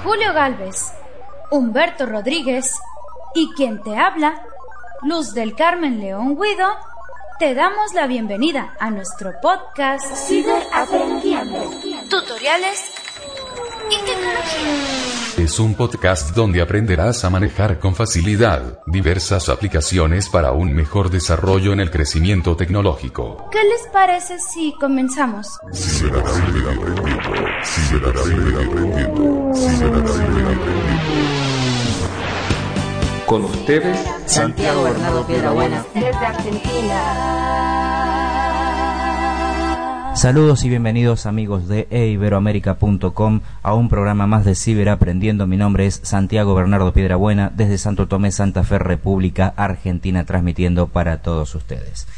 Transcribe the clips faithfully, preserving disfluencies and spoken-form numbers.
Julio Galvez, Humberto Rodríguez y quien te habla, Luz del Carmen León Guido, te damos la bienvenida a nuestro podcast Ciberaprendiendo, tutoriales y tecnología. Es un podcast donde aprenderás a manejar con facilidad diversas aplicaciones para un mejor desarrollo en el crecimiento tecnológico. ¿Qué les parece si comenzamos? Ciberaprendiendo, ciberaprendiendo, ciberaprendiendo. Con ustedes, Santiago Bernardo Piedrabuena, desde Argentina. Saludos y bienvenidos amigos de e iberoamerica punto com a un programa más de Ciberaprendiendo. Mi nombre es Santiago Bernardo Piedrabuena, desde Santo Tomé, Santa Fe, República Argentina, transmitiendo para todos ustedes.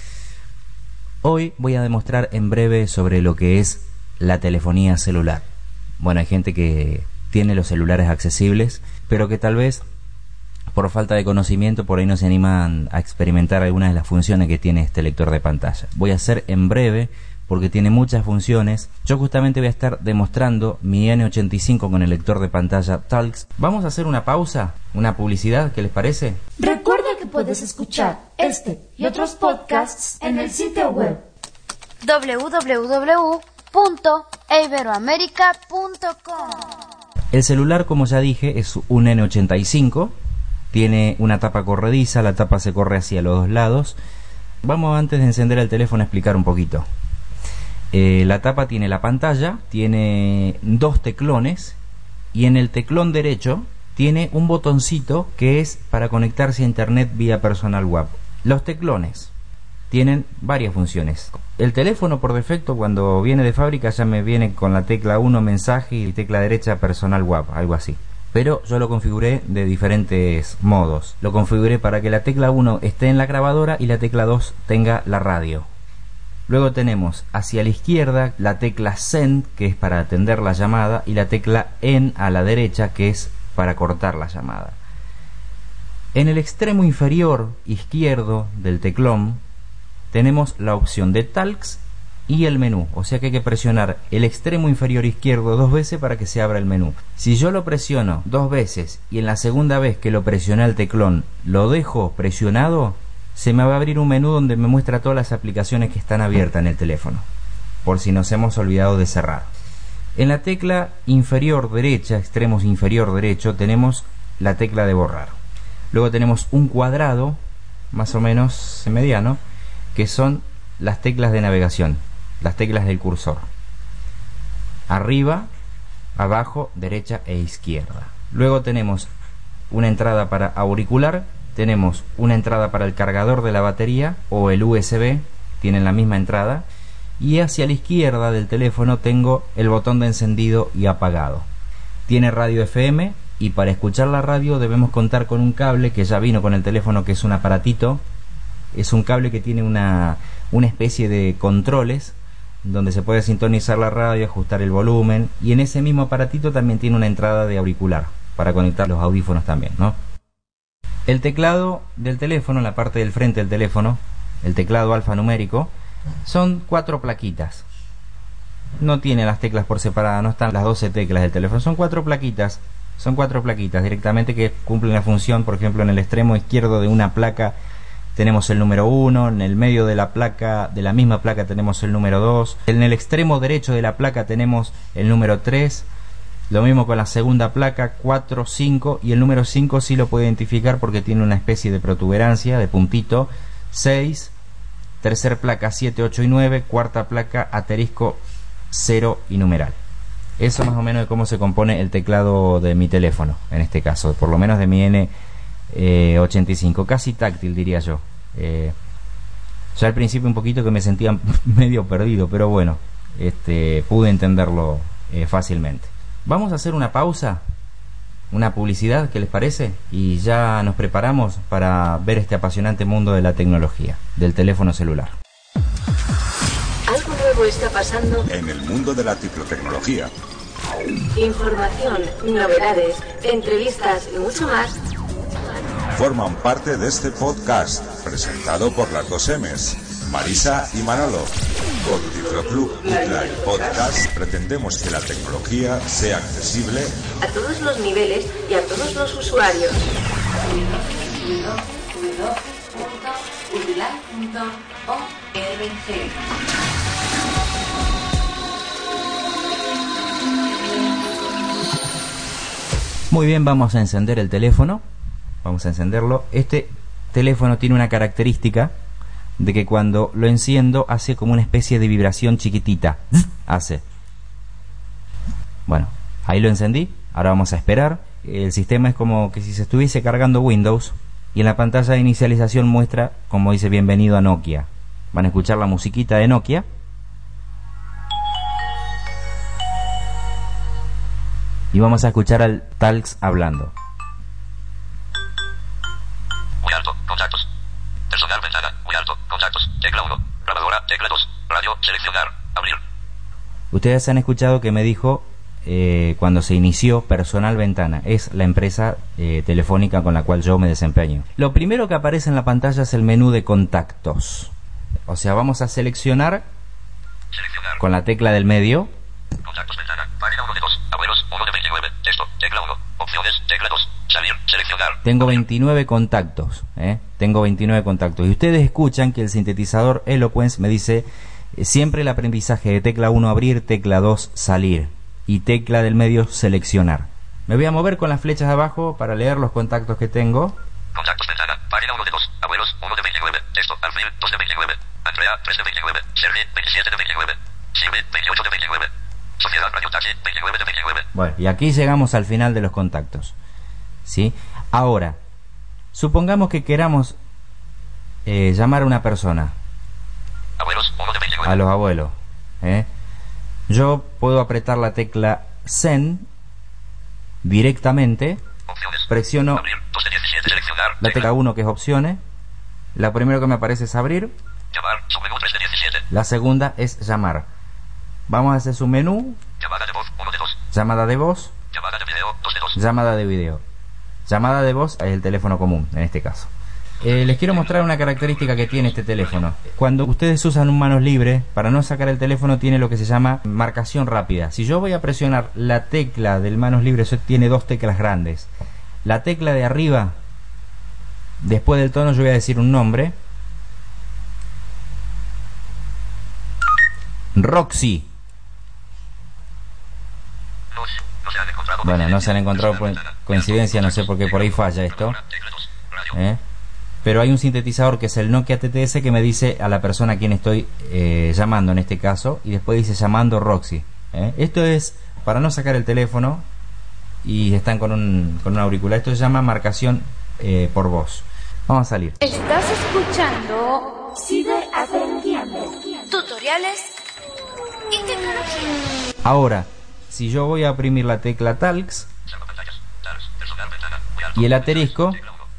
Hoy voy a demostrar en breve sobre lo que es la telefonía celular. Bueno, hay gente que tiene los celulares accesibles, pero que tal vez por falta de conocimiento por ahí no se animan a experimentar algunas de las funciones que tiene este lector de pantalla. Voy a hacer en breve porque tiene muchas funciones. Yo justamente voy a estar demostrando mi ene ochenta y cinco con el lector de pantalla Talks. Vamos a hacer una pausa, una publicidad, ¿qué les parece? Recuerda que puedes escuchar este y otros podcasts en el sitio web doble u doble u doble u punto e iberoamerica punto com. El celular, como ya dije, es un ene ochenta y cinco. Tiene una tapa corrediza, la tapa se corre hacia los dos lados. Vamos, antes de encender el teléfono, a explicar un poquito. Eh, la tapa tiene la pantalla, tiene dos teclones y en el teclón derecho tiene un botoncito que es para conectarse a internet vía personal web. Los teclones tienen varias funciones. El teléfono por defecto, cuando viene de fábrica, ya me viene con la tecla uno mensaje y tecla derecha personal web, algo así. Pero yo lo configuré de diferentes modos. Lo configuré para que la tecla uno esté en la grabadora y la tecla dos tenga la radio. Luego tenemos hacia la izquierda la tecla Send, que es para atender la llamada, y la tecla En a la derecha, que es para cortar la llamada. En el extremo inferior izquierdo del teclón tenemos la opción de Talks y el menú, o sea que hay que presionar el extremo inferior izquierdo dos veces para que se abra el menú. Si yo lo presiono dos veces y en la segunda vez que lo presioné el teclón lo dejo presionado, se me va a abrir un menú donde me muestra todas las aplicaciones que están abiertas en el teléfono, por si nos hemos olvidado de cerrar. En la tecla inferior derecha, extremo inferior derecho, tenemos la tecla de borrar. Luego tenemos un cuadrado, más o menos mediano, que son las teclas de navegación, las teclas del cursor. Arriba, abajo, derecha e izquierda. Luego tenemos una entrada para auricular, tenemos una entrada para el cargador de la batería o el u ese be, tienen la misma entrada, y hacia la izquierda del teléfono tengo el botón de encendido y apagado. Tiene radio efe eme y para escuchar la radio debemos contar con un cable que ya vino con el teléfono, que es un aparatito. Es un cable que tiene una, una especie de controles donde se puede sintonizar la radio, ajustar el volumen, y en ese mismo aparatito también tiene una entrada de auricular para conectar los audífonos también, ¿no? El teclado del teléfono, en la parte del frente del teléfono, el teclado alfanumérico, son cuatro plaquitas. No tiene las teclas por separada, no están las doce teclas del teléfono, son cuatro plaquitas, son cuatro plaquitas directamente que cumplen la función. Por ejemplo, en el extremo izquierdo de una placa tenemos el número uno, en el medio de la placa, de la misma placa, tenemos el número dos, en el extremo derecho de la placa tenemos el número tres, lo mismo con la segunda placa, cuatro, cinco, y el número cinco sí lo puedo identificar porque tiene una especie de protuberancia, de puntito, seis, tercer placa siete, ocho y nueve, cuarta placa asterisco cero y numeral. Eso más o menos de cómo se compone el teclado de mi teléfono, en este caso, por lo menos de mi ene ochenta y cinco, casi táctil diría yo. Eh, ya al principio un poquito que me sentía medio perdido, pero bueno, este, pude entenderlo eh, fácilmente. Vamos a hacer una pausa, una publicidad, ¿qué les parece? Y ya nos preparamos para ver este apasionante mundo de la tecnología, del teléfono celular. Algo nuevo está pasando En el mundo de la ciclotecnología. Información, novedades, entrevistas y mucho más. Forman parte de este podcast presentado por las dos M's Marisa y Manolo. Con Cifroclub Bootleg Podcast pretendemos que la tecnología sea accesible a todos los niveles y a todos los usuarios. Muy bien, vamos a encender el teléfono. Vamos a encenderlo. Este teléfono tiene una característica de que cuando lo enciendo hace como una especie de vibración chiquitita. Hace. Bueno, ahí lo encendí. Ahora vamos a esperar. El sistema es como que si se estuviese cargando Windows y en la pantalla de inicialización muestra, como dice, bienvenido a Nokia. Van a escuchar la musiquita de Nokia. Y vamos a escuchar al Talks hablando. Muy alto, contactos. Personal, ventana, muy alto, contactos. Tecla uno, grabadora, tecla dos, radio, seleccionar, abrir. Ustedes han escuchado que me dijo eh, cuando se inició Personal Ventana. Es la empresa eh, telefónica con la cual yo me desempeño. Lo primero que aparece en la pantalla es el menú de contactos. O sea, vamos a seleccionar, seleccionar. Con la tecla del medio. Contactos, ventana, página uno de dos, abuelos, uno de veintinueve, texto, tecla uno, opciones, tecla dos, salir, seleccionar. Tengo veintinueve contactos, ¿eh? Tengo veintinueve contactos. Y ustedes escuchan que el sintetizador Eloquence me dice eh, siempre el aprendizaje de tecla uno abrir, tecla dos salir y tecla del medio seleccionar. Me voy a mover con las flechas de abajo para leer los contactos que tengo. Contactos, ventana, página uno de dos, abuelos, uno de veintinueve, texto, Alfil, dos de veintinueve, Andrea, tres de veintinueve, Sergi, veintisiete de veintinueve, Simi, veintiocho de veintinueve. Sociedad Radio Taxi, veintinueve de veintinueve. Bueno, y aquí llegamos al final de los contactos. ¿Sí? Ahora, supongamos que queramos eh, llamar a una persona. Abuelos, uno de veintinueve. A los abuelos. ¿eh? Yo puedo apretar la tecla Send directamente. Opciones. Presiono abrir, dos de diecisiete, seleccionar, la tecla uno, que es opciones. La primera que me aparece es abrir. Llamar, submenú tres de diecisiete. La segunda es llamar. Vamos a hacer su menú. Llamada de voz, uno de dos. Llamada de voz. Llamada de video, dos de dos. Llamada de video. Llamada de voz es el teléfono común, en este caso. Eh, les quiero mostrar una característica que tiene este teléfono. Cuando ustedes usan un manos libre, para no sacar el teléfono tiene lo que se llama marcación rápida. Si yo voy a presionar la tecla del manos libre, eso tiene dos teclas grandes. La tecla de arriba, después del tono yo voy a decir un nombre. Roxy. Bueno, no se han encontrado coincidencia, no sé por qué por ahí falla esto. ¿Eh? Pero hay un sintetizador que es el Nokia T T S que me dice a la persona a quien estoy eh, llamando en este caso, y después dice llamando Roxy. ¿Eh? Esto es para no sacar el teléfono y están con un, con un auricular. Esto se llama marcación eh, por voz. Vamos a salir. Estás escuchando Ciberaprendiendo, tutoriales y tecnología. Ahora, si yo voy a oprimir la tecla Talks y el asterisco,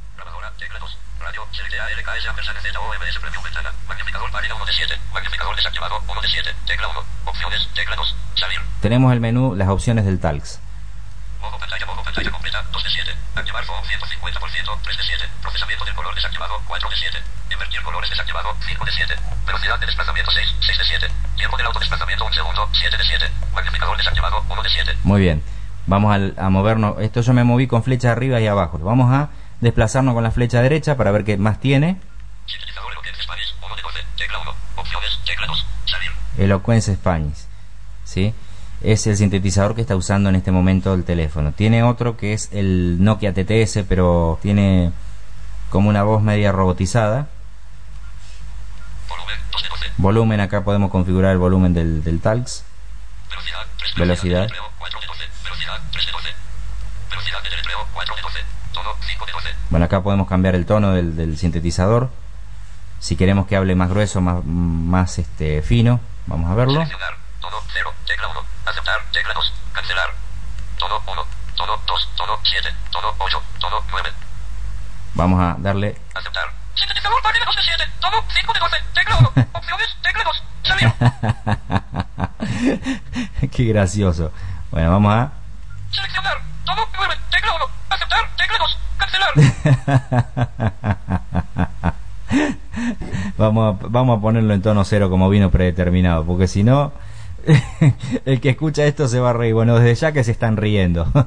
tenemos el menú, las opciones del Talks. Modo pantalla, modo pantalla completa, dos de siete. Activar fondo ciento cincuenta por ciento, tres de siete. Procesamiento del color desactivado, cuatro de siete. Invertir colores desactivado, cinco de siete. Velocidad de desplazamiento, seis, seis de siete. Tiempo del autodesplazamiento, un segundo, siete de siete. Magnificador desactivado, uno de siete. Muy bien. Vamos al, a movernos. Esto yo me moví con flecha arriba y abajo. Vamos a desplazarnos con la flecha derecha para ver qué más tiene. Sintetizador Eloquence Spanish, uno de doce. Tecla uno. Opciones, tecla dos. Salir. Eloquence Spanish. ¿Sí? Es el sintetizador que está usando en este momento el teléfono. Tiene otro que es el Nokia T T S, pero tiene como una voz media robotizada. Volumen, dos de doce. Volumen, acá podemos configurar el volumen del, del Talks. Velocidad, tres. Velocidad. cuatro de doce. Velocidad, tres de doce. Velocidad de deletreo, cuatro de doce. Tono, cinco de doce. Bueno, acá podemos cambiar el tono del, del sintetizador. Si queremos que hable más grueso, más, más este, fino, vamos a verlo. Seleccionar, tono, cero, tecla uno. Aceptar, tecla dos. Cancelar. Tono uno. Tono dos. Tono siete. Tono ocho. Tono nueve. Vamos a darle. Aceptar. Sintetizador página dos de siete. Tono cinco de doce. Tecla uno. Opciones. Tecla dos. Salir. Qué gracioso. Bueno, vamos a. Seleccionar. Tono nueve. Tecla uno. Aceptar. Tecla dos. Cancelar. Vamos a, vamos a ponerlo en tono cero como vino predeterminado, porque si no, el que escucha esto se va a reír. Bueno, desde ya que se están riendo. Todo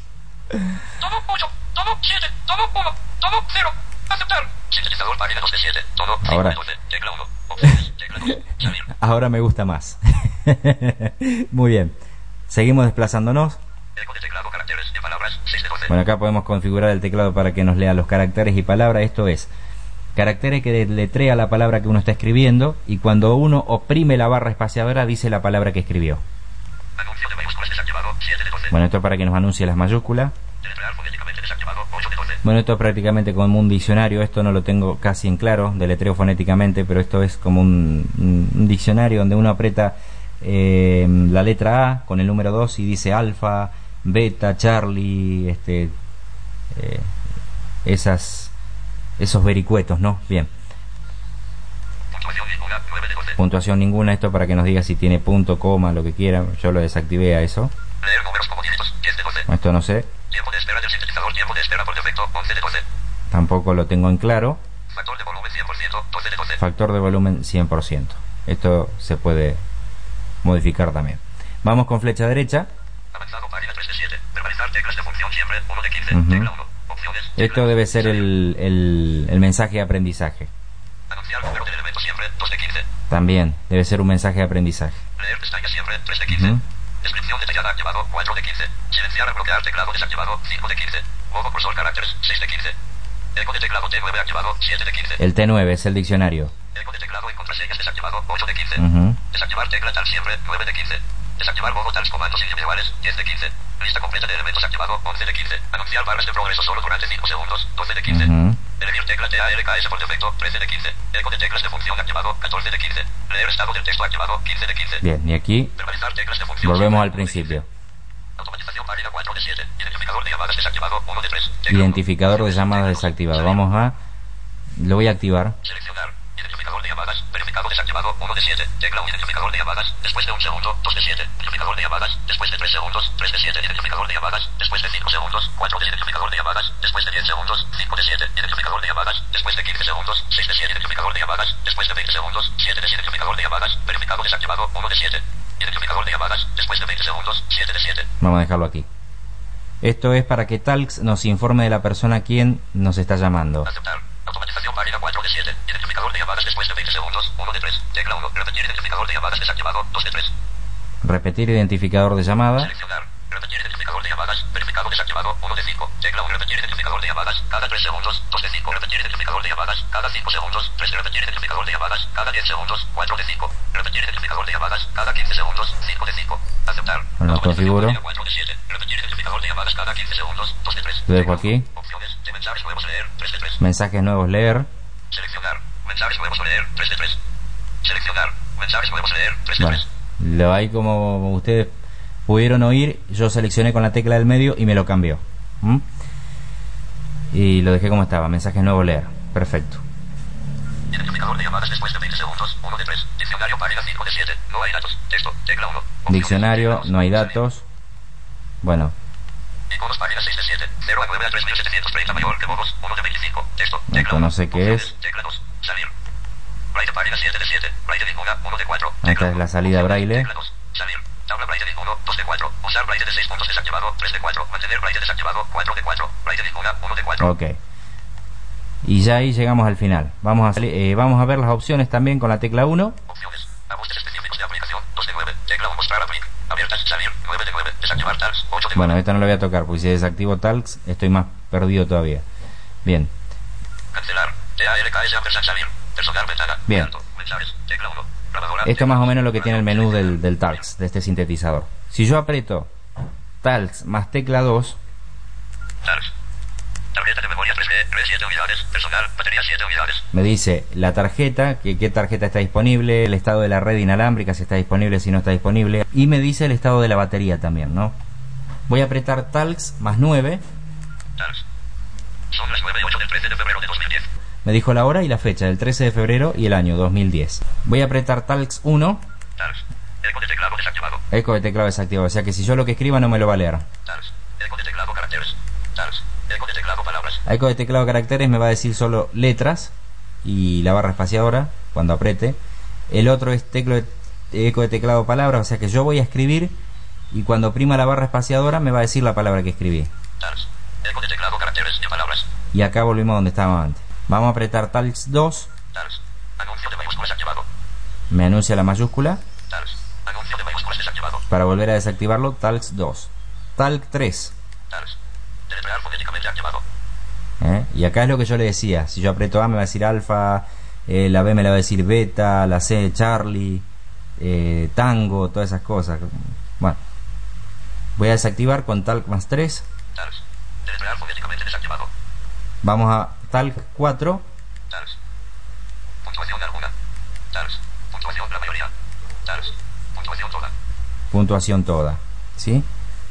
ocho, todo siete, todo uno, todo cero. Aceptar. Sintetizador página dos de siete, todo Ahora. doce, tecla uno, opciones, tecla dos, salir. Ahora me gusta más. Muy bien. Seguimos desplazándonos. Eco de teclado, caracteres de palabras, seis de doce. Bueno, acá podemos configurar el teclado para que nos lea los caracteres y palabras. Esto es, caracteres que deletrea la palabra que uno está escribiendo, y cuando uno oprime la barra espaciadora dice la palabra que escribió. Anuncio de mayúsculas desactivado, siete de doce. Bueno, esto es para que nos anuncie las mayúsculas. Deletrear fonéticamente desactivado, ocho de doce. Bueno, esto es prácticamente como un diccionario. Esto no lo tengo casi en claro, deletreo fonéticamente, pero esto es como un, un, un diccionario donde uno aprieta eh, la letra A con el número dos y dice alfa, beta, Charlie, este, eh, esas, esos vericuetos, ¿no? Bien. Puntuación ninguna, nueve de doce. Puntuación ninguna, esto para que nos diga si tiene punto, coma, lo que quiera. Yo lo desactivé a eso. Leer números como dígitos, diez de doce. Esto no sé, Tiempo de espera del sintetizador, tiempo de espera por defecto, once de doce. tampoco lo tengo en claro. Factor de volumen cien por ciento, doce de doce. Factor de volumen cien por ciento. Esto se puede modificar también. Vamos con flecha derecha. Avanzado, página tres de siete. Verbalizar teclas de función siempre, uno de quince. Ujú. Tecla uno. Opciones. Esto tecla debe uno. ser el, el, el mensaje de aprendizaje. Anunciar número del elemento siempre, dos de quince. También debe ser un mensaje de aprendizaje. Leer pestaña siempre, tres de quince. Ujú. Descripción detallada activado, cuatro de quince. Silenciar al bloquear teclado desactivado, cinco de quince. Modo cursor caracteres, seis de quince. Eco de teclado T nueve activado, siete de quince. El T nueve es el diccionario. Eco de teclado en contraseñas desactivado, ocho de quince. Ujú. Desactivar tecla tal siempre, nueve de quince. Desactivar modo tals comandos individuales, diez de quince. Lista completa de elementos activado, once de quince. Anunciar barras de progreso solo durante cinco segundos, doce de quince. Ujú. Elegir tecla T A R K S por defecto, trece de quince. Eco de teclas de función activado, catorce de quince. Leer estado del texto activado, quince de quince. Bien, y aquí Verbalizar teclas de función volvemos siempre, al uno de quince. principio. Automatización página cuatro de siete. Identificador de llamadas desactivado, uno de tres. Tecla Identificador uno. de llamadas desactivado. Vamos a... Lo voy a activar. Seleccionar. Identificador de llamadas. Verificado desactivado. uno de siete. Tecla uno. Identificador de llamadas. Después de un segundo. dos de siete. Identificador de llamadas. Después de tres segundos. tres de siete. Identificador de llamadas. Después de cinco segundos. cuatro de identificador de llamadas. Después de diez segundos. cinco de siete. Identificador de llamadas. Después de quince segundos. seis de siete. Identificador de llamadas. Después de veinte segundos. siete de siete. Identificador de llamadas. Verificado desactivado. uno de siete. Identificador de llamadas. Después de veinte segundos. siete de siete. Vamos a dejarlo aquí. Esto es para que Talks nos informe de la persona a quien nos está llamando. Aceptar. Automatización página cuatro de siete. Identificador de llamadas después de veinte segundos. uno de tres. Tecla uno. Repetir identificador de llamadas desactivado. dos de tres. Repetir identificador de llamada. Seleccionar. Repetir identificador de llamadas. Verificado desactivado. uno de cinco. Tecla uno. Repetir identificador de llamadas. Cada tres segundos. dos de cinco. Repetir identificador de llamadas. Cada cinco segundos. tres. Repetir identificador de llamadas. Cada diez segundos. cuatro de cinco. Repetir identificador de llamadas. Cada quince segundos. cinco de cinco. Aceptar. Bueno, lo configuro. cuatro de siete. Repetir identificador de llamadas cada quince segundos. dos de tres. Lo dejo aquí. Opciones de mensajes nuevos leer. tres de tres. Mensajes nuevos leer. Seleccionar. Mensajes nuevos leer. tres de tres. Seleccionar. Mensajes nuevos leer. tres de Bueno, tres. lo hay como ustedes pudieron oír. Yo seleccioné con la tecla del medio y me lo cambió. ¿Mm? Y lo dejé como estaba. Mensajes nuevos leer. Perfecto. Identificador de llamadas después de veinte segundos. uno de tres. Diccionario página cinco de siete. No hay datos. Texto. Tecla uno. Diccionario, no hay datos. Bueno, Iconos página seis de siete. cero a nueve a tres mil setecientos treinta mayor que modos. uno de veinticinco. Texto. Tecla esto uno. no sé qué es. Tecla dos. Salir. Braille página siete de siete. Braille ninguna. uno de cuatro. Esta es la salida braille. Tecla dos. Salir. Tabla Braille de uno. dos de cuatro. Usar Braille de seis puntos desactivado. tres de cuatro. Mantener Braille desactivado. cuatro de cuatro. Braille ninguna. uno de cuatro. ok. Y ya ahí llegamos al final. Vamos a, salir- eh, vamos a ver las opciones también con la tecla uno. Opciones. Ajustes específicos de aplicación. dos de nueve. Tecla uno. Mostrar aplic. Abiertas. Salir. nueve de nueve. Desactivar tabs. ocho de Bueno, nueve. esta no la voy a tocar porque si desactivo Talks estoy más perdido todavía. Bien. Cancelar. T A R K S ampersand salir. Personal ventana. Bien. Alto. Mensajes. Tecla uno. Grabadora. Esto es más o menos lo que tiene el menú del, del Talks, de este sintetizador. Si yo aprieto Talks más tecla dos, Tals. Tarjeta de memoria tres G. Red siete unidades. Personal. Batería siete unidades. me dice la tarjeta, que qué tarjeta está disponible, el estado de la red inalámbrica, si está disponible, si no está disponible, y me dice el estado de la batería también, ¿no? Voy a apretar Talks más nueve, Tals. Son las nueve y ocho del trece de febrero de dos mil diez. me dijo la hora y la fecha, el trece de febrero y el año dos mil diez. Voy a apretar Talks uno, Tals. Eco de teclado desactivado. eco de teclado desactivado, o sea que si yo lo que escriba no me lo va a leer. Tals. Eco de teclado caracteres. Tals. Eco de teclado palabras. Eco de teclado caracteres me va a decir solo letras. y la barra espaciadora cuando apriete. El otro es teclo de, eco de teclado palabra, o sea que yo voy a escribir y cuando oprima la barra espaciadora me va a decir la palabra que escribí. Tals. Eco de teclado, caracteres de palabras. Y acá volvimos donde estábamos antes. Vamos a apretar Talks dos. Tals. Anuncio de mayúsculas activado. Me anuncia la mayúscula. Tals. Anuncio de mayúsculas desactivado. Para volver a desactivarlo, Talks dos. Talk tres. Tals. Deletrear fonéticamente activado. ¿Eh? Y acá es lo que yo le decía. Si yo aprieto A me va a decir alfa, eh, la B me la va a decir beta, la C Charlie, eh, tango, todas esas cosas. Bueno, voy a desactivar con Talk más tres. Tals. Deletrear fonéticamente desactivado. Vamos a Talk cuatro. Tals. Puntuación alguna. Tals. Puntuación la mayoría. Tals. Puntuación toda. Puntuación toda. ¿Sí?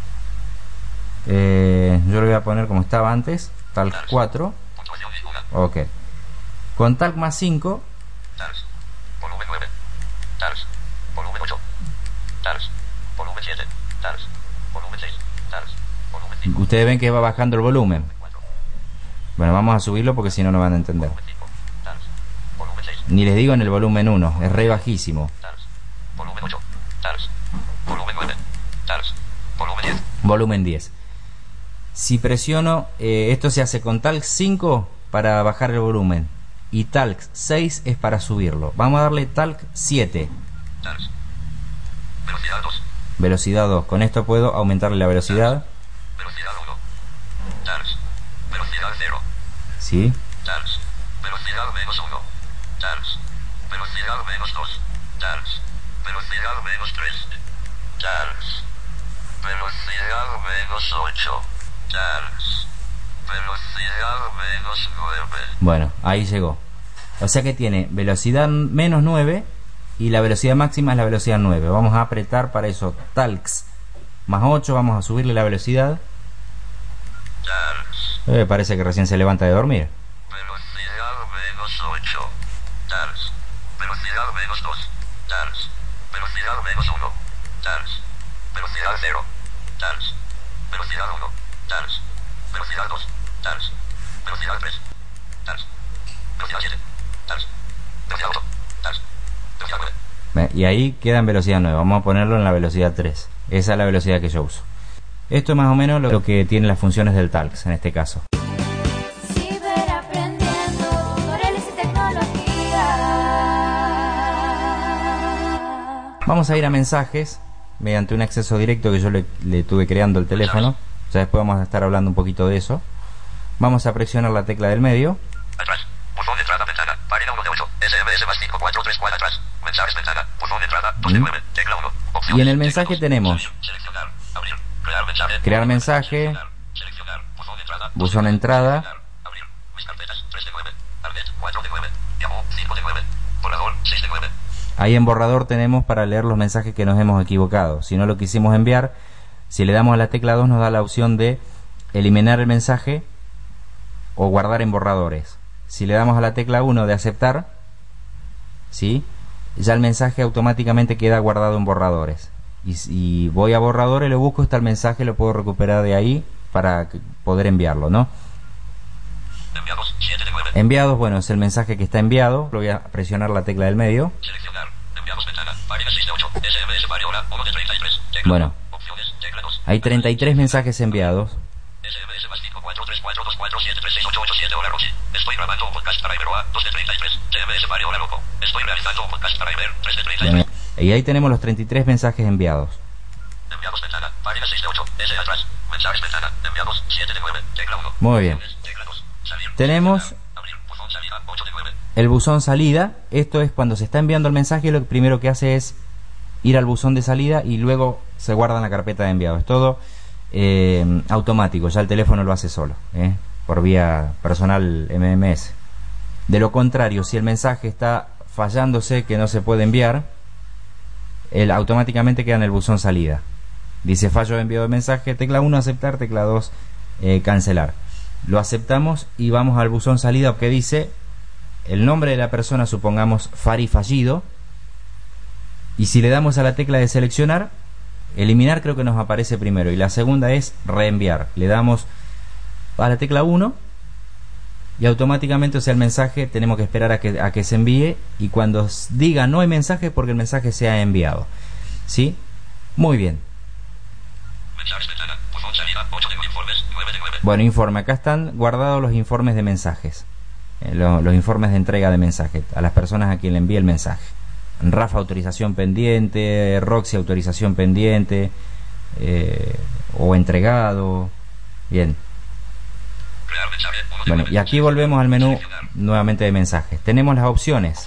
Eh, yo lo voy a poner como estaba antes. Talk cuatro. Puntuación ninguna. Ok. Con Talk más cinco. Tals. Volumen nueve. Tals. Volumen ocho. Tals. Volumen siete. Tals. Volumen seis. Tals. Volumen cinco. Ustedes ven que va bajando el volumen. Bueno, vamos a subirlo porque si no, no van a entender. Volumen cinco. Tals. Volumen seis. Ni les digo en el volumen uno, es re bajísimo. Tals. Volumen ocho. Tals. Volumen nueve. Tals. Volumen diez. Volumen diez. Si presiono, eh, esto se hace con Talk cinco para bajar el volumen. Y Talk seis es para subirlo. Vamos a darle Talk siete. Tals. Velocidad dos. Velocidad dos. Con esto puedo aumentarle la velocidad. Velocidad uno. Tals. Velocidad cero. ¿Sí? Tals. Velocidad menos uno. Tals. Velocidad menos dos. Tals. Velocidad menos tres. Tals. Velocidad menos ocho. Tals. Velocidad menos nueve. Bueno, ahí llegó. O sea que tiene velocidad menos nueve y la velocidad máxima es la velocidad nueve. Vamos a apretar para eso Talks más ocho. Vamos a subirle la velocidad. Tals. Eh, parece que recién se levanta de dormir. Velocidad menos ocho. Tals. Velocidad menos dos. Tals. Velocidad menos uno. Tals. Velocidad cero. Tals. Velocidad uno. Tals. Velocidad dos. Tals. Velocidad tres. Tals. Velocidad siete. Tals. Velocidad ocho. Tals. Velocidad nueve. Eh, Y ahí queda en velocidad nueve. Vamos a ponerlo en la velocidad tres. Esa es la velocidad que yo uso. Esto es más o menos lo que tiene las funciones del Talks en este caso. Ciberaprendiendo, tutoriales y tecnología. Vamos a ir a mensajes mediante un acceso directo que yo le, le tuve creando el teléfono. Ya después vamos a estar hablando un poquito de eso. Vamos a presionar la tecla del medio. Atrás. Buzón de entrada, ventana. Página uno de ocho. S M S más cinco cuatro tres cuatro atrás. Mensajes, ventana. Buzón de entrada. dos de nueve. Tecla uno. Opciones. Y en el mensaje Tecla dos. tenemos Seleccionar. Abrir. Crear mensaje. crear mensaje, Seleccionar. Buzón de entrada. buzón de entrada. Abrir. Mis carpetas. tres de nueve. Arnet. cuatro de nueve. Yahoo. cinco de nueve. Borrador. seis de nueve. Ahí en borrador tenemos para leer los mensajes que nos hemos equivocado. Si no lo quisimos enviar, si le damos a la tecla dos nos da la opción de eliminar el mensaje o guardar en borradores. Si le damos a la tecla uno de aceptar, ¿sí? Ya el mensaje automáticamente queda guardado en borradores. Y si voy a borradores, lo busco, está el mensaje, lo puedo recuperar de ahí para poder enviarlo, ¿no? Enviados. siete de nueve. Enviados, bueno, es el mensaje que está enviado. Lo voy a presionar la tecla del medio. Seleccionar. Enviados, ventana. Página seis de ocho. S M S variable uno de treinta y tres. Tecla. Bueno, Opciones. Tecla dos. hay treinta y tres mensajes enviados. S M S más cinco cuatro tres cuatro dos cuatro siete tres seis ocho ocho siete. Hola Roxy. Estoy grabando un podcast para Iberoa. dos de treinta y tres. S M S variable hola loco. Estoy realizando un podcast para Iber. tres de treinta y tres. Bueno, y ahí tenemos los treinta y tres mensajes enviados. Enviados, ventana. Página seis de ocho. S atrás. Mensajes, ventana. Enviados. siete de nueve. Tecla uno. Muy bien. Tecla dos. Salir. Tenemos Abrir. Buzón salida. ocho de nueve. el buzón salida. Esto es cuando se está enviando el mensaje, lo primero que hace es ir al buzón de salida y luego se guarda en la carpeta de enviado. Es todo eh, automático, ya el teléfono lo hace solo, ¿eh? por vía personal M M S. De lo contrario, si el mensaje está fallándose, que no se puede enviar, él automáticamente queda en el buzón salida. Dice fallo de envío de mensaje, tecla uno aceptar, tecla dos eh, cancelar. Lo aceptamos y vamos al buzón salida que dice el nombre de la persona, supongamos Fari Fallido, y si le damos a la tecla de seleccionar, eliminar creo que nos aparece primero, y la segunda es reenviar. Le damos a la tecla uno y automáticamente, o sea, el mensaje tenemos que esperar a que, a que se envíe, y cuando diga no hay mensaje, porque el mensaje se ha enviado. ¿Sí? Muy bien. Bueno, informe. Acá están guardados los informes de mensajes. Eh, lo, los informes de entrega de mensajes a las personas a quien le envíe el mensaje. Rafa, autorización pendiente. Roxy, autorización pendiente. Eh, o entregado. Bien. Bueno, y aquí volvemos al menú nuevamente de mensajes. Tenemos las opciones.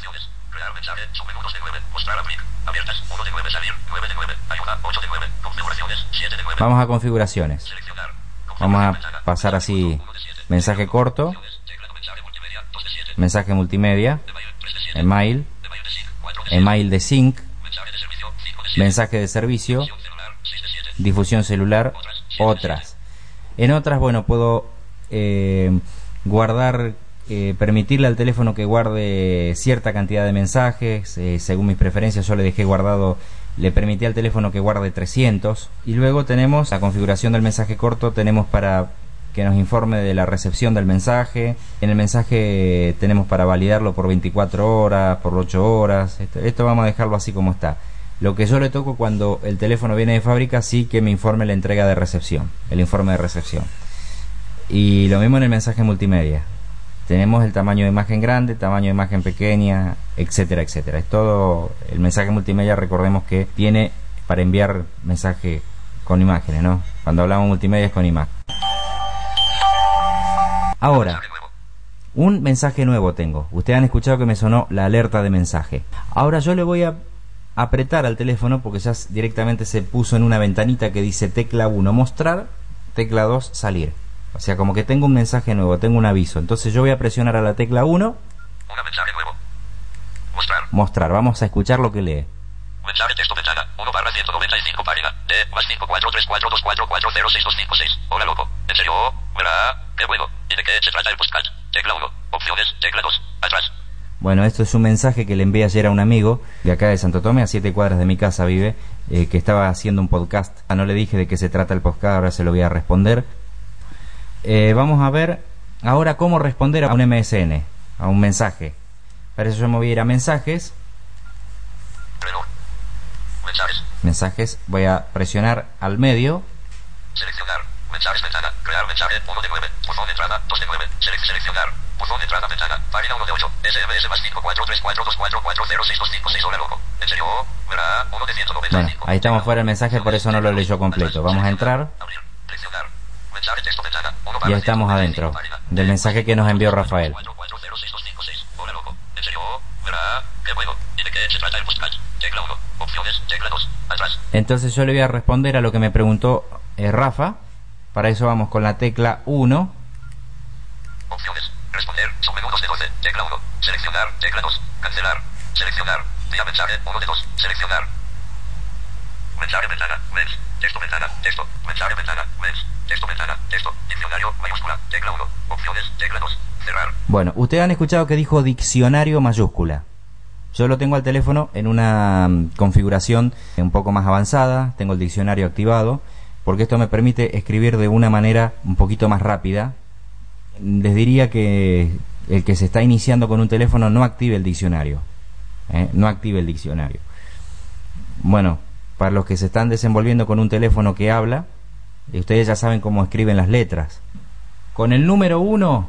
Vamos a configuraciones. Vamos a pasar así: mensaje corto, mensaje multimedia, email, email de sync, mensaje de servicio, difusión celular, otras. En otras, bueno, puedo eh, guardar, eh, permitirle al teléfono que guarde cierta cantidad de mensajes, eh, según mis preferencias. Yo le dejé guardado, le permití al teléfono que guarde trescientos. Y luego tenemos la configuración del mensaje corto. Tenemos para que nos informe de la recepción del mensaje. En el mensaje tenemos para validarlo por veinticuatro horas, por ocho horas. Esto, esto vamos a dejarlo así como está. Lo que yo le toco cuando el teléfono viene de fábrica, sí que me informe la entrega de recepción, el informe de recepción. Y lo mismo en el mensaje multimedia. Tenemos el tamaño de imagen grande, tamaño de imagen pequeña, etcétera, etcétera. Es todo. El mensaje multimedia, recordemos que tiene para enviar mensaje con imágenes, ¿no? Cuando hablamos multimedia es con imagen. Ahora, un mensaje nuevo tengo. Ustedes han escuchado que me sonó la alerta de mensaje. Ahora yo le voy a apretar al teléfono, porque ya directamente se puso en una ventanita que dice tecla uno mostrar, tecla dos salir. O sea, como que tengo un mensaje nuevo, tengo un aviso. Entonces yo voy a presionar a la tecla uno. Un mensaje nuevo. Mostrar. Mostrar. Vamos a escuchar lo que lee. Mensaje texto ventana uno barra ciento noventa y cinco página D más cinco cuatro tres cuatro dos cuatro cuatro cero seis dos cinco seis. Hola loco. ¿En serio? ¿Verdad? ¿Qué juego? ¿Y de qué se trata el postcard? Tecla uno. Opciones. Tecla dos. Atrás. Bueno, esto es un mensaje que le envié ayer a un amigo de acá de Santo Tomé, a siete cuadras de mi casa vive, eh, que estaba haciendo un podcast. No le dije de qué se trata el podcast, ahora se lo voy a responder. Eh, vamos a ver ahora cómo responder a un M S N, a un mensaje. Para eso yo me voy a ir a mensajes. Mensajes. Mensajes, voy a presionar al medio. Seleccionar. Mensajes ventana. Crear mensaje uno de nueve. Buzón de entrada dos de nueve. Selec seleccionar. Buzón de entrada ventana. Página uno de ocho. S M S más cinco cuatro tres cuatro dos cuatro cuatro cero seis dos cinco seis. Hola loco. ¿En serio? ¿Verdad? uno de ciento noventa y cinco. Bueno, ahí estamos fuera del mensaje, por eso no lo leyó completo. Vamos a entrar. Seleccionar. Mensaje texto ventana. Ya estamos adentro del mensaje que nos envió Rafael. Hola loco. ¿En serio? ¿Verdad? ¿Qué juego? ¿Y de qué se trata el postcard? Tecla uno. Opciones. Tecla dos. Atrás. Entonces yo le voy a responder a lo que me preguntó eh, Rafa. Para eso vamos con la tecla uno. Opciones. Responder. Son menús de doce. Tecla uno. Seleccionar. Tecla dos. Cancelar. Seleccionar. Vía mensaje uno de dos. Seleccionar. Mensaje ventana. Mens. Texto ventana. Texto. Mensaje ventana. Mens. Texto ventana. Texto. Diccionario mayúscula. Tecla uno. Opciones. Tecla dos. Cerrar. Bueno, ustedes han escuchado que dijo diccionario mayúscula. Yo lo tengo al teléfono en una um, configuración un poco más avanzada. Tengo el diccionario activado, porque esto me permite escribir de una manera un poquito más rápida. Les diría que el que se está iniciando con un teléfono no active el diccionario. ¿eh? No active el diccionario. Bueno, para los que se están desenvolviendo con un teléfono que habla, ustedes ya saben cómo escriben las letras. Con el número uno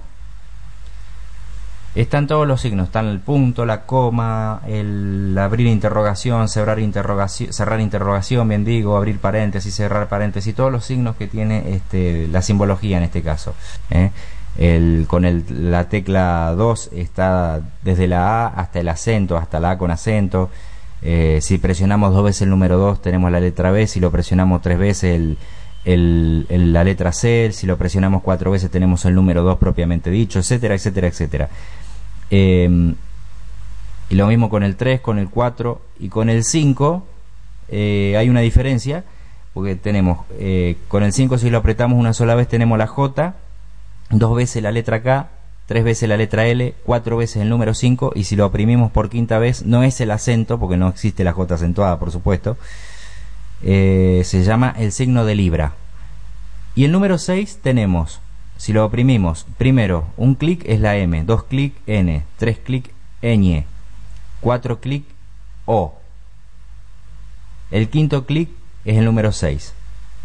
están todos los signos, están el punto, la coma, el abrir interrogación, cerrar interrogación, cerrar interrogación, bien digo, abrir paréntesis, cerrar paréntesis, todos los signos que tiene este, la simbología en este caso. ¿eh? El, con el, la tecla dos está desde la A hasta el acento, hasta la A con acento. Eh, si presionamos dos veces el número dos tenemos la letra B, si lo presionamos tres veces el, el, el, la letra C, si lo presionamos cuatro veces tenemos el número dos propiamente dicho, etcétera, etcétera, etcétera. Eh, y lo mismo con el tres, con el cuatro y con el cinco. eh, hay una diferencia, porque tenemos eh, con el cinco, si lo apretamos una sola vez tenemos la J, dos veces la letra K, tres veces la letra L, cuatro veces el número cinco, y si lo oprimimos por quinta vez no es el acento, porque no existe la J acentuada, por supuesto. eh, se llama el signo de libra. Y el número seis tenemos Si lo oprimimos, primero, un clic es la M, dos clic N, tres clic ñ, cuatro clic O. El quinto clic es el número seis.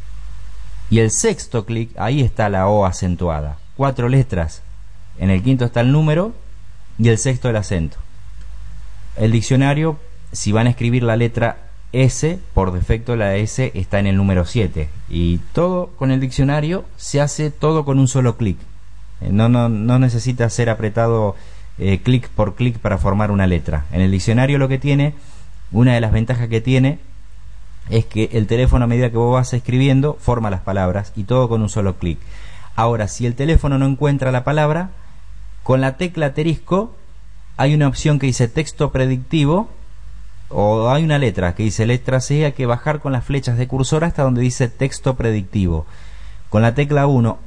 Y el sexto clic, ahí está la O acentuada. Cuatro letras. En el quinto está el número y el sexto el acento. El diccionario, si van a escribir la letra S, por defecto la S está en el número siete. Y todo con el diccionario se hace todo con un solo clic. No, no, no necesita ser apretado eh, clic por clic para formar una letra. En el diccionario lo que tiene, una de las ventajas que tiene, es que el teléfono, a medida que vos vas escribiendo, forma las palabras y todo con un solo clic. Ahora, si el teléfono no encuentra la palabra, con la tecla asterisco hay una opción que dice texto predictivo, o hay una letra que dice letra C, hay que bajar con las flechas de cursor hasta donde dice texto predictivo. Con la tecla uno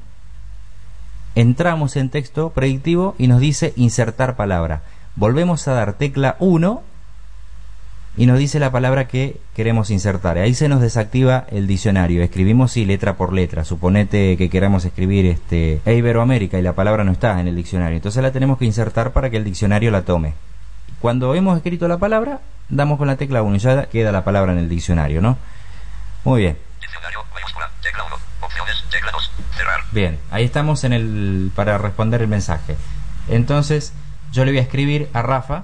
entramos en texto predictivo y nos dice insertar palabra. Volvemos a dar tecla uno y nos dice la palabra que queremos insertar. Ahí se nos desactiva el diccionario. Escribimos sí, letra por letra. Suponete que queramos escribir este Iberoamérica y la palabra no está en el diccionario. Entonces la tenemos que insertar para que el diccionario la tome. Cuando hemos escrito la palabra, damos con la tecla uno y ya queda la palabra en el diccionario, ¿no? Muy bien. Diccionario, mayúscula, tecla uno, opciones, tecla dos, cerrar. Bien, ahí estamos en el para responder el mensaje. Entonces, yo le voy a escribir a Rafa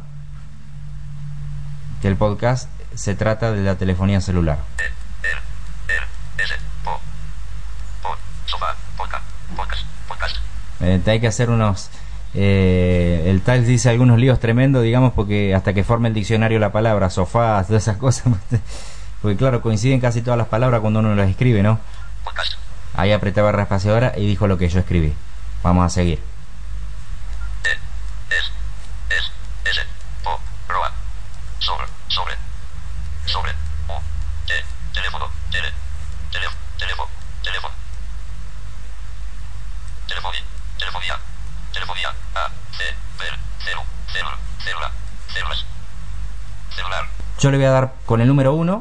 que el podcast se trata de la telefonía celular. E, R, R, S, O, Pod, sofá, podcast, podcast, podcast. Eh, hay que hacer unos... Eh, el Tiles dice algunos líos tremendos, digamos, porque hasta que forme el diccionario la palabra sofá, todas esas cosas, porque claro, coinciden casi todas las palabras cuando uno las escribe, ¿no? Podcast. Ahí apreté barra espaciadora y dijo lo que yo escribí. Vamos a seguir. E, S, S, S, O, roa, sobre, sobre, sobre, U, T, teléfono, tele, teléfono, teléfono, teléfono, telefonía, telefonía, telefonía, A, C, ver, celu, célula, célula, células, celular, Yo le voy a dar con el número uno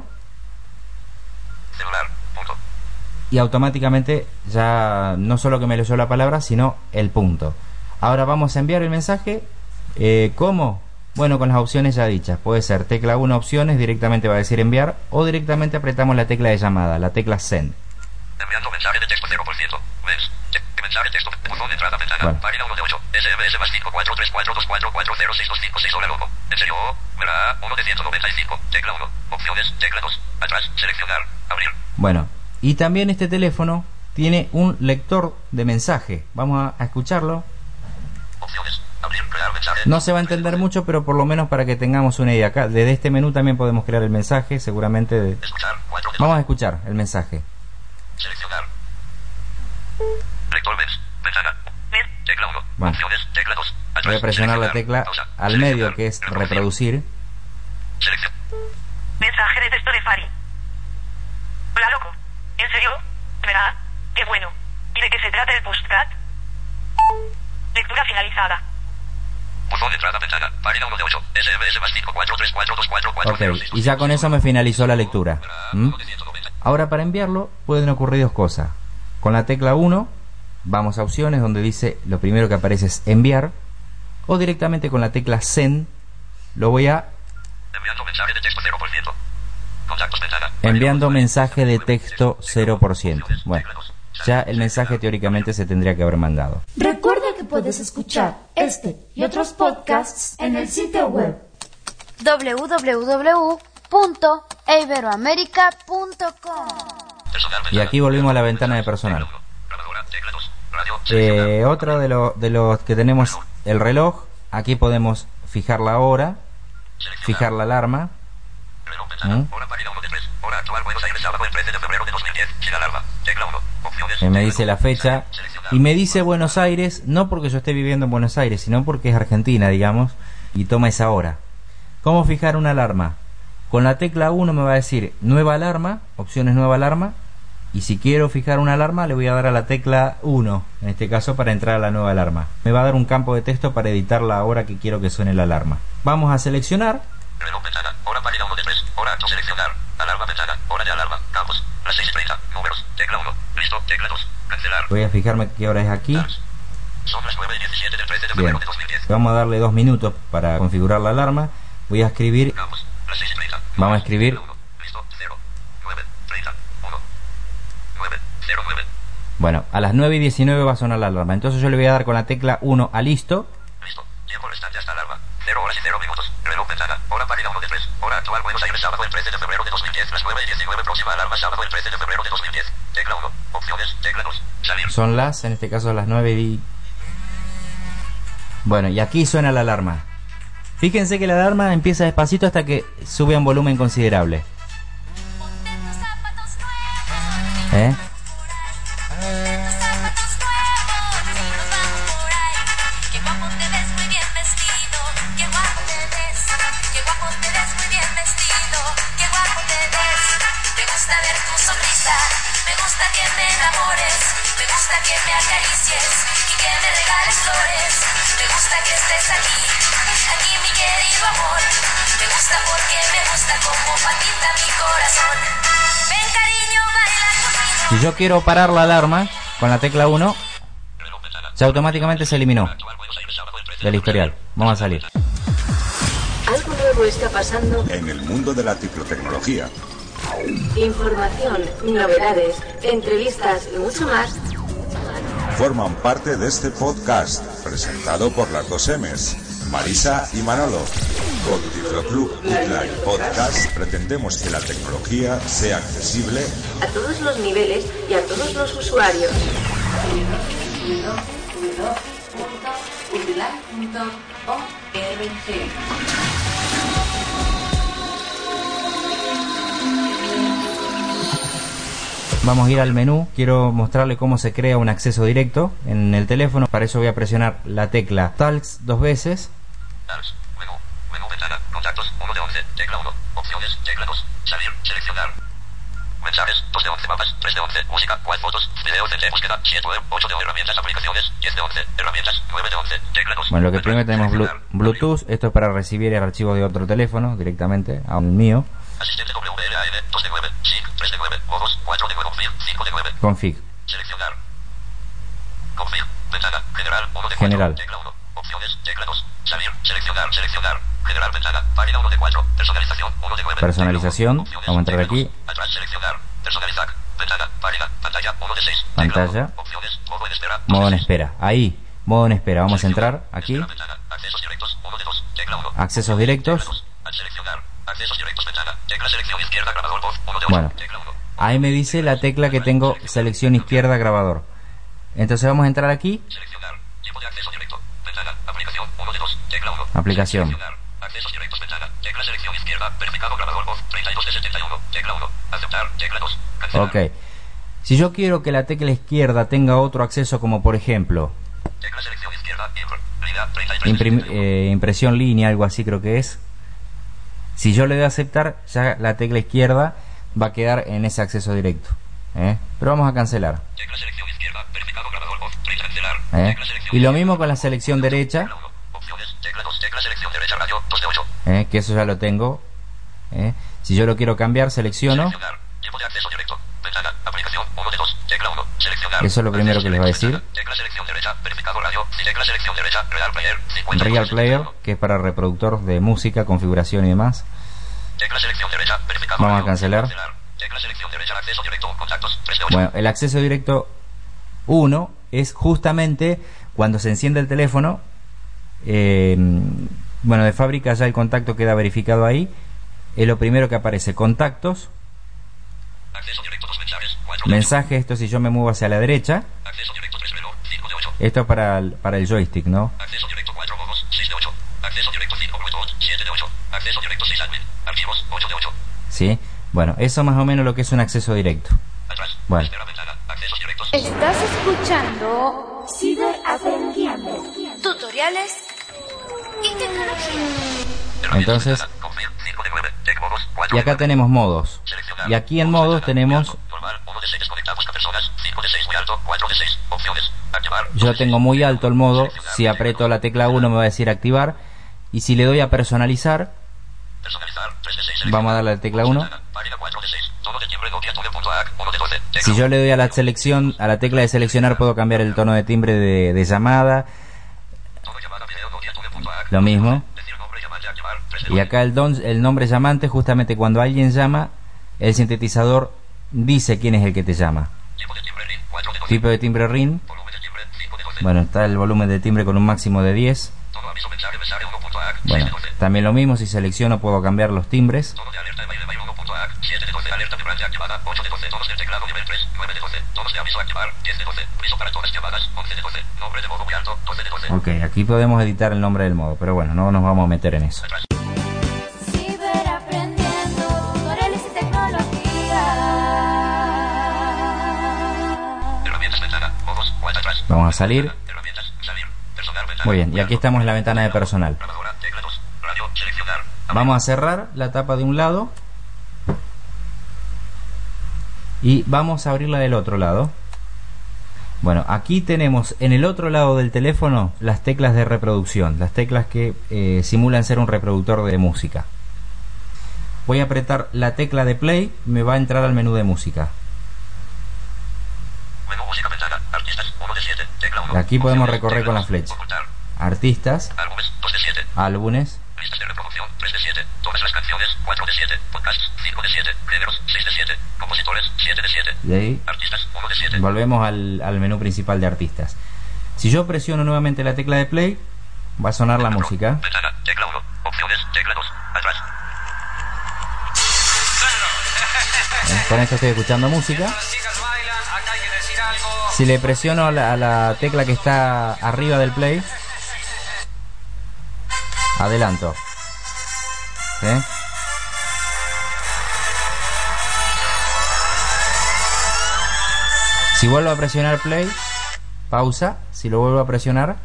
celular, punto. y automáticamente ya no solo que me leyó la palabra, sino el punto. Ahora vamos a enviar el mensaje. Eh, ¿Cómo? Bueno, con las opciones ya dichas. Puede ser tecla uno opciones, directamente va a decir enviar, o directamente apretamos la tecla de llamada, la tecla send. Enviando mensaje de texto cero por ciento. Ves. Te- mensaje texto. Buzón de entrada ventana. Bueno. Página uno de ocho. S M S más cinco cuatro tres cuatro dos cuatro cuatro cero seis dos cinco seis. Hola loco. En serio. Mira. uno de ciento noventa y cinco. Tecla uno. Opciones. Tecla dos. Atrás. Seleccionar. Abrir. Bueno, y también este teléfono tiene un lector de mensaje. Vamos a, a escucharlo. Opciones. Abrir. Crear mensaje. No se va a entender mucho, pero por lo menos para que tengamos una idea. Acá, desde este menú también podemos crear el mensaje, seguramente. De... Escuchar. cuatro de Vamos a escuchar el mensaje. Seleccionar. Lector Mens. Ventana. Tecla uno. Bueno. Opciones. Tecla dos. Atrás. Voy a presionar la Seleccionar. tecla Pausa. al medio, Seleccionar. que es Reproducir. reproducir. Selección. Mensaje de texto de Fari. Hola loco. ¿En serio? ¿Verdad? Qué bueno. ¿Y de qué se trata el postcat? Lectura finalizada. Buzón de entrada ventana. Página uno de ocho. S M S más cinco cuatro tres cuatro dos cuatro cuatro Ok, cero seis. y ya con eso me finalizó la lectura. ¿Mm? Ahora para enviarlo pueden ocurrir dos cosas. Con la tecla uno vamos a opciones donde dice lo primero que aparece es enviar, o directamente con la tecla send lo voy a Enviando mensaje de texto cero por ciento. Contactos ventana. enviando mensaje de texto cero por ciento. Bueno, ya el mensaje teóricamente se tendría que haber mandado. Recuerda que puedes escuchar este y otros podcasts en el sitio web doble u doble u doble u punto iberoamerica punto com. Personal Y ventana. aquí volvimos a la ventana de personal. Tecla uno. Grabadora. Tecla dos. Radio. Eh, Seleccionar. otro de, lo- de los que tenemos el reloj. Aquí podemos fijar la hora, Seleccionar. fijar la alarma. Reloj ventana. ¿Mm? Hora página uno de tres. Hora actual Buenos Aires sábado el trece de febrero de dos mil diez. Sin alarma. Tecla uno. Opciones. Que me Tecla dice dos. la fecha Seleccionar. y me dice Buenos Aires, no porque yo esté viviendo en Buenos Aires, sino porque es Argentina, digamos, y toma esa hora. ¿Cómo fijar una alarma? Con la tecla uno me va a decir nueva alarma, opciones nueva alarma, y si quiero fijar una alarma le voy a dar a la tecla uno, en este caso para entrar a la nueva alarma. Me va a dar un campo de texto para editar la hora que quiero que suene la alarma. Vamos a seleccionar. Reloj ventana. Hora página uno de tres. Hora acto seleccionar. Alarma ventana. Hora de alarma. Campos. Las seis y treinta. Números. Tecla uno. Listo. Tecla dos. Cancelar. Voy a fijarme qué hora es aquí. Son las nueve y diecisiete del trece de Bien. febrero de dos mil diez. Vamos a darle dos minutos para configurar la alarma. Voy a escribir. Vamos. Las seis y treinta. Vamos a escribir. Listo. cero. nueve. treinta. uno. nueve. cero. nueve. Bueno, a las nueve y diecinueve va a sonar la alarma. Entonces yo le voy a dar con la tecla uno a listo. Listo. Tiempo restante hasta alarma. cero horas y cero minutos. Reloj ventana. Hora válida uno de tres. Hora actual Buenos Aires sábado el trece de febrero de dos mil diez. Las nueve y diecinueve. Próxima alarma sábado el trece de febrero de dos mil diez. Tecla uno. Opciones. Tecla dos. Salir. Son las, en este caso las nueve y... Bueno, y aquí suena la alarma. Fíjense que la alarma empieza despacito hasta que sube a un volumen considerable. ¿Eh? Si yo quiero parar la alarma con la tecla uno, ya automáticamente se eliminó del historial. Vamos a salir. Algo nuevo está pasando En el mundo de la ciclotecnología. Información, novedades, entrevistas y mucho más. Forman parte de este podcast, presentado por las dos M's, Marisa y Manolo. Con Cicloclub Bootleg Podcast pretendemos que la tecnología sea accesible A todos los niveles y a todos los usuarios. Vamos a ir al menú. Quiero mostrarle cómo se crea un acceso directo en el teléfono. Para eso voy a presionar la tecla Talks dos veces. Talks. Menú. Menú ventana. Contactos. uno de once. Tecla uno. Opciones. Tecla dos. Salir. Seleccionar. Mensajes. dos de once. Mapas. tres de once. Música. cuatro fotos. Videos. de búsqueda. siete. ocho de herramientas. Aplicaciones. diez de once. Herramientas. nueve de once. Tecla dos. Bueno, lo que primero tenemos Blu- Seleccionar. Bluetooth. Esto es para recibir archivos de otro teléfono directamente a un mío. Asistente W L A N. dos de nueve. Sync. tres de nueve. Modos. cuatro de nueve. cinco de nueve. Config. Seleccionar. Config. Ventana. General. uno de cuatro. General. Tecla uno. Opciones. Tecla dos. Salir. Seleccionar. Seleccionar. General. Ventana. Página uno de cuatro. Personalización. uno de nueve. Personalización. Opciones. Vamos a entrar Tecla aquí. dos. Atrás. Seleccionar. Personalizar. Ventana. Página. Pantalla. uno de seis. Pantalla. Opciones. Modo en espera. Modo en espera. Ahí. Modo en espera. Vamos a entrar aquí. Espera, ventana. Accesos directos. uno de dos. Tecla uno. Accesos directos. Tecla dos. Al seleccionar. Accesos directos. Ventana. Tecla selección izquierda. Grabador voz. uno de ocho. Bueno. Tecla uno. Ahí me dice la tecla que tengo selección izquierda grabador. Entonces vamos a entrar aquí. Seleccionar. Tipo de acceso directo. Ventana. Aplicación. uno de dos. Tecla uno. Aplicación. Seleccionar. Accesos directos. Ventana. Tecla selección izquierda. Verificado grabador voz. treinta y dos de setenta y uno. Tecla uno. Aceptar. Tecla dos. Cancelar. Ok. Si yo quiero que la tecla izquierda tenga otro acceso, como por ejemplo Tecla selección izquierda. Impr. Línea. treinta y tres de imprim- setenta y uno. eh, impresión línea, algo así creo que es. Si yo le doy a aceptar, ya la tecla izquierda va a quedar en ese acceso directo. ¿eh? Pero vamos a cancelar. Tecla selección izquierda. Verificado grabador voz. treinta. Cancelar. ¿eh? Tecla selección Y lo izquierda. mismo con la selección derecha, Tecla uno. Opciones. Tecla dos. Tecla selección derecha. Radio. dos de ocho. ¿eh? que eso ya lo tengo. ¿eh? Si yo lo quiero cambiar, selecciono. Seleccionar. Tipo de acceso directo. Ventana. Aplicación. uno de dos. Tecla uno. Seleccionar. Eso es lo primero que les va a decir. Tecla selección derecha. Verificado radio. Tecla selección derecha. Real player. cincuenta. Real Player, que es para reproductor de música, configuración y demás. Tecla selección derecha. Verificado Vamos a radio. cancelar. Cancelar. Tecla selección derecha. Acceso directo. Contactos. tres de ocho. Bueno, el acceso directo uno es justamente cuando se enciende el teléfono. eh, bueno, de fábrica ya el contacto queda verificado ahí. Es lo primero que aparece. Contactos, Acceso directo. Dos mensajes. cuatro de ocho. mensaje. Esto si yo me muevo hacia la derecha. Acceso directo. tres reloj. cinco de ocho. Esto es para el, para el joystick, ¿no? Acceso directo. cuatro modos. seis de ocho. Acceso directo. cinco Bluetooth. siete de ocho. Acceso directo. seis admin. Archivos. ocho de ocho. ¿Sí? Bueno, eso más o menos lo que es un acceso directo. Atrás. Bueno. Espera ventana. Accesos directos. Estás escuchando Ciberaprendiendo. Tutoriales y tecnología. Entonces, Config. cinco de nueve. Tech modos. cuatro y acá de nueve. tenemos modos. Seleccionar. Y aquí en modos tenemos, Normal. uno de seis. Desconectar. Busca personas. cinco de seis. Muy alto. cuatro de seis. Opciones. Activar. yo tengo muy alto el modo. Si aprieto la tecla uno me va a decir activar. Y si le doy a personalizar, Vamos a darle a la tecla uno. Si yo le doy a la selección, a la tecla de seleccionar, puedo cambiar el tono de timbre de, de llamada. Lo mismo. Y acá el, don, el nombre llamante, justamente cuando alguien llama, el sintetizador dice quién es el que te llama. Tipo de timbre ring. Bueno, está el volumen de timbre con un máximo de diez. Bueno, también lo mismo, si selecciono puedo cambiar los timbres. Ok, aquí podemos editar el nombre del modo, pero bueno, no nos vamos a meter en eso. Ciberaprendiendo, tutoriales y tecnología. Vamos a salir. Muy bien, y aquí estamos en la ventana de personal. Vamos a cerrar la tapa de un lado y vamos a abrirla del otro lado. Bueno, aquí tenemos en el otro lado del teléfono las teclas de reproducción, las teclas que eh, simulan ser un reproductor de música. Voy a apretar la tecla de play, me va a entrar al menú de música. Aquí podemos recorrer con la flecha. Artistas, álbumes, listas de reproducción tres de siete, todas las canciones cuatro de siete, podcasts cinco de siete, géneros seis de siete, compositores siete de siete, y ahí artistas uno de siete. Volvemos al, al menú principal de artistas. Si yo presiono nuevamente la tecla de play, va a sonar la música. Ventana, tecla uno, opciones, tecla dos, atrás. ¿Eh? Con esto estoy escuchando música. Si le presiono a la, a la tecla que está arriba del play, adelanto. ¿Eh? Si vuelvo a presionar play, pausa. Si lo vuelvo a presionar,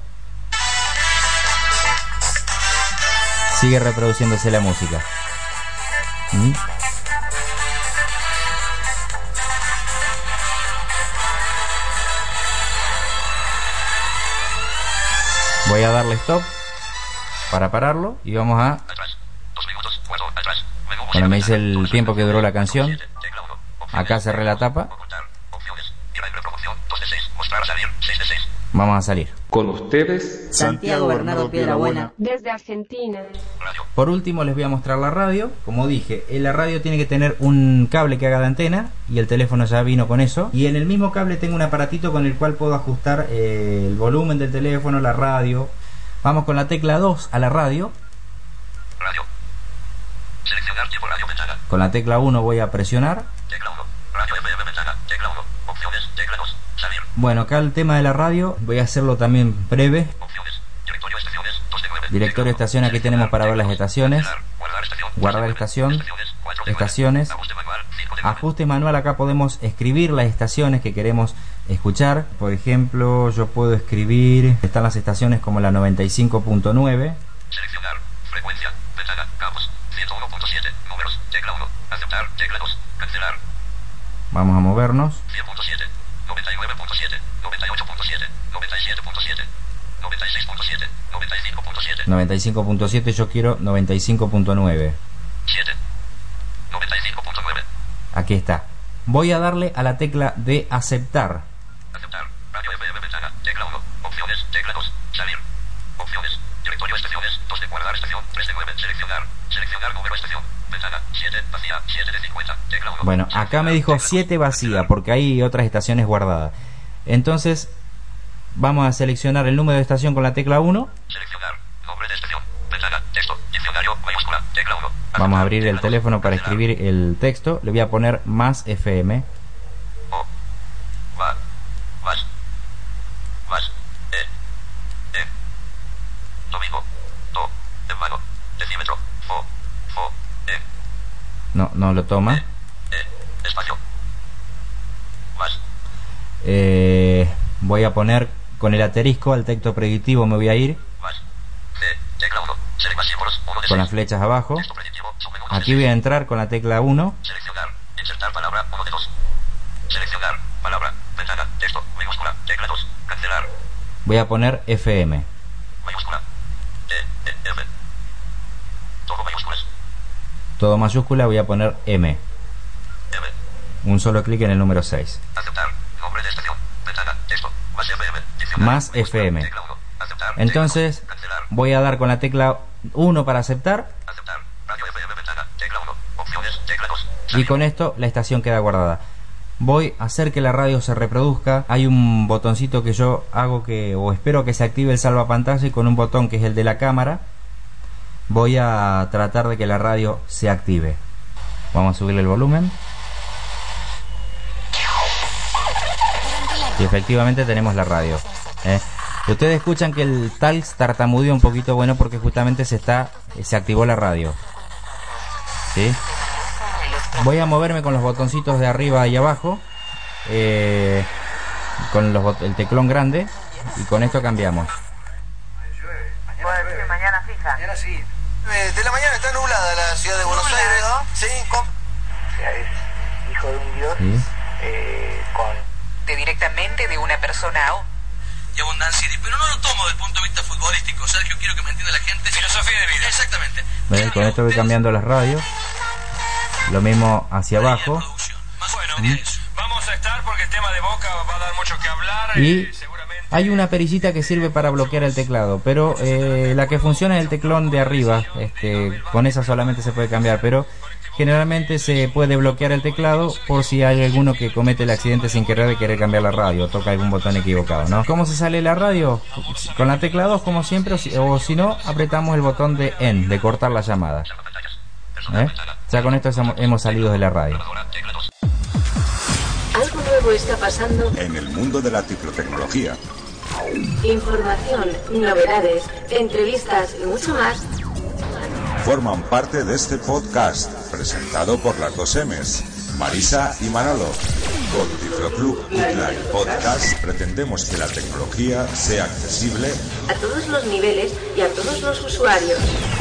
sigue reproduciéndose la música. ¿Mm? Voy a darle stop para pararlo y vamos a... Bueno, me dice el tiempo que duró la canción. Acá cerré la tapa. Vamos a salir. Con ustedes, Santiago Bernardo Piedrabuena, desde Argentina. Por último les voy a mostrar la radio. Como dije, en la radio tiene que tener un cable que haga de antena y el teléfono ya vino con eso. Y en el mismo cable tengo un aparatito con el cual puedo ajustar eh, el volumen del teléfono, la radio. Vamos con la tecla dos a la radio. Radio. Seleccionar tiempo radio ventana. Con la tecla uno voy a presionar. Tecla uno. Radio F M ventana. Tecla uno. Opciones. Tecla dos. Salir. Bueno, acá el tema de la radio voy a hacerlo también breve. Opciones. Directorio estaciones. dos de nueve. Directorio de estación, aquí tenemos para ver las estaciones. Guardar estación. Guardar estación. Estaciones. Ajuste manual. cinco de nueve. Ajuste manual, acá podemos escribir las estaciones que queremos escuchar. Por ejemplo, yo puedo escribir, están las estaciones como la noventa y cinco punto nueve. Seleccionar. Frecuencia. Ventana. Campos. ciento uno punto siete. Números. Tecla uno. Aceptar. Tecla dos. Cancelar. Vamos a movernos. cien punto siete. noventa y nueve punto siete. noventa y ocho punto siete. noventa y siete punto siete. noventa y seis punto siete. noventa y cinco punto siete. noventa y cinco punto siete, yo quiero noventa y cinco punto nueve. siete. noventa y cinco punto nueve. Aquí está. Voy a darle a la tecla de aceptar. Aceptar. Radio F M ventana. Tecla uno. Opciones. Tecla dos. Salir. Opciones. Directorio estaciones. dos de guardar estación. tres de nueve. Seleccionar. Seleccionar número estación. Ventana. siete. Vacía. siete de cincuenta. Tecla uno. Bueno, acá me dijo siete vacía porque hay otras estaciones guardadas. Entonces, vamos a seleccionar el número de estación con la tecla uno. Seleccionar. Nombre de estación. Ventana. Texto. Diccionario. Mayúscula. Tecla uno. Vamos a abrir el teléfono para escribir el texto. Le voy a poner más F M. O. Va. Más. Más. E. E. Domingo. Do. En mano. Decímetro. Fo. Fo. E. No, no lo toma. E. Espacio. Más. Eh, voy a poner con el asterisco al texto predictivo, me voy a ir. Más. C. Tecla uno. Select más símbolos. uno de Con seis. las flechas abajo. Texto predictivo. Submenú dos de Aquí voy a entrar con la tecla uno. Seleccionar. Insertar palabra. uno de dos. Seleccionar. Palabra. Ventana. Texto. Minúscula. Tecla dos. Cancelar. Voy a poner F M. Mayúscula. E. E. M. Todo mayúsculas. todo mayúscula, voy a poner M. M. Un solo clic en el número seis. Aceptar. Nombre de estación. Ventana. Texto. Más F M. Diccionario. Más F M. Tecla uno. Aceptar. Entonces, Tecla uno. Cancelar. voy a dar con la tecla uno para aceptar. Aceptar. Radio F M. Ventana. Tecla uno. Opciones. Tecla dos. Y con esto la estación queda guardada. Voy a hacer que la radio se reproduzca. Hay un botoncito que yo hago que, o espero que se active el salvapantalla, y con un botón que es el de la cámara voy a tratar de que la radio se active. Vamos a subirle el volumen. Y efectivamente tenemos la radio. ¿eh? Ustedes escuchan que el Talks tartamudeó un poquito, bueno, porque justamente se está se activó la radio. ¿Sí? Voy a moverme con los botoncitos de arriba y abajo, eh, con los bot- el teclón grande, y con esto cambiamos. Puede decir mañana fija. Mañana sí. Eh, de la mañana está nublada la ciudad de Buenos ¿Nublado? Aires. Sí, con... O sea, es hijo de un dios, ¿Sí? eh, con... De directamente de una persona o... y abundancia, pero no lo tomo desde el punto de vista futbolístico, Sergio, quiero que me entienda la gente. Filosofía de vida. Exactamente. ¿Ven? Con esto voy cambiando las radios. Lo mismo hacia abajo. Bueno, vamos a estar porque el tema de Boca va a dar mucho que hablar. Y eh, seguramente... hay una perillita que sirve para bloquear el teclado, pero eh, la que funciona es el teclón de arriba. Este, con esa solamente se puede cambiar, pero generalmente se puede bloquear el teclado por si hay alguno que comete el accidente sin querer de querer cambiar la radio, toca algún botón equivocado, ¿no? ¿Cómo se sale la radio? Con la tecla dos, como siempre, o si, o si no, apretamos el botón de End, de cortar la llamada. ¿Eh? Ya con esto hemos- hemos salido de la radio. Algo nuevo está pasando. En el mundo de la ciclotecnología. Información, novedades, entrevistas y mucho más. Forman parte de este podcast, presentado por las dos M's, Marisa y Manolo. Con Tifloclub Utla y Podcast pretendemos que la tecnología sea accesible A todos los niveles y a todos los usuarios.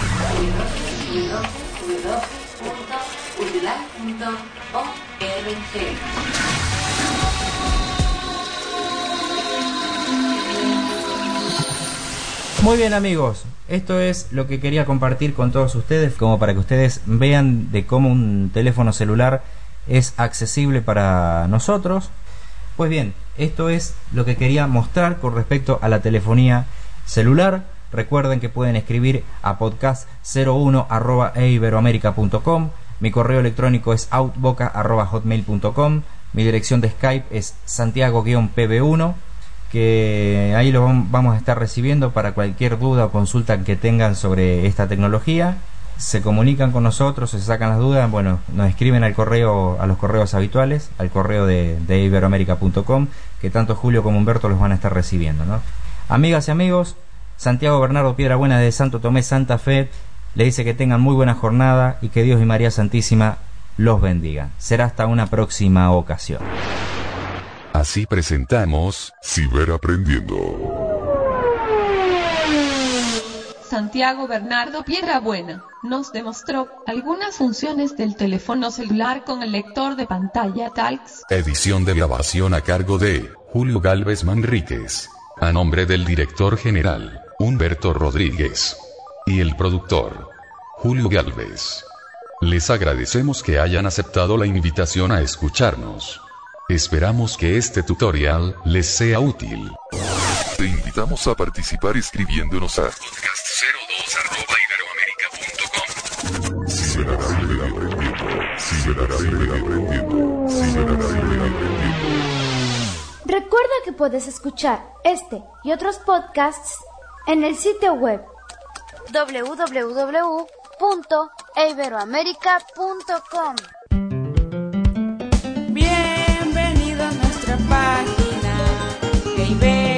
Muy bien, amigos, esto es lo que quería compartir con todos ustedes, como para que ustedes vean de cómo un teléfono celular es accesible para nosotros. Pues bien, esto es lo que quería mostrar con respecto a la telefonía celular. Recuerden que pueden escribir a podcast cero uno arroba eiberoamerica punto com. Mi correo electrónico es outboca arroba hotmail punto com. Mi dirección de Skype es santiago-p b uno, que ahí lo vam- vamos a estar recibiendo para cualquier duda o consulta que tengan sobre esta tecnología. Se comunican con nosotros, se sacan las dudas, bueno, nos escriben al correo, a los correos habituales, al correo de, de iberoamerica punto com, que tanto Julio como Humberto los van a estar recibiendo, ¿no? Amigas y amigos, Santiago Bernardo Piedrabuena de Santo Tomé, Santa Fe, le dice que tengan muy buena jornada y que Dios y María Santísima los bendiga. Será hasta una próxima ocasión. Así presentamos Ciberaprendiendo. Santiago Bernardo Piedrabuena nos demostró algunas funciones del teléfono celular con el lector de pantalla Talks. Edición de grabación a cargo de Julio Galvez Manríquez. A nombre del director general, Humberto Rodríguez. Y el productor, Julio Galvez. Les agradecemos que hayan aceptado la invitación a escucharnos. Esperamos que este tutorial les sea útil. Te invitamos a participar escribiéndonos a podcast cero dos arroba iberoamerica punto com. Ciberaprendiendo, Ciberaprendiendo, Ciberaprendiendo. Recuerda que puedes escuchar este y otros podcasts en el sitio web doble u doble u doble u punto iberoamerica punto com. Bienvenido a nuestra página de Iberoamerica.